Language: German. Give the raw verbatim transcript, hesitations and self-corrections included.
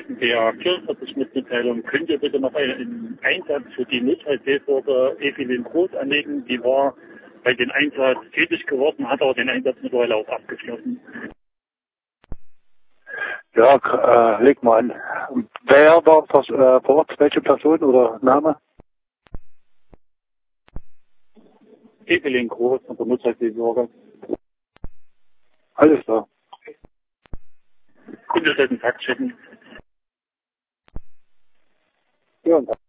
B A Kirch hat sich Mitteilung. Könnt ihr bitte noch einen Einsatz für die Notfallseelsorge Evelyn Groß anlegen? Die war bei dem Einsatz tätig geworden, hat aber den Einsatz mittlerweile auch abgeschlossen. Ja, äh, leg mal an. Wer war das äh, vor Ort? Welche Person oder Name? Evelyn Groß von der Notfallseelsorge. Alles klar. Könnt ihr den Takt checken? Ja,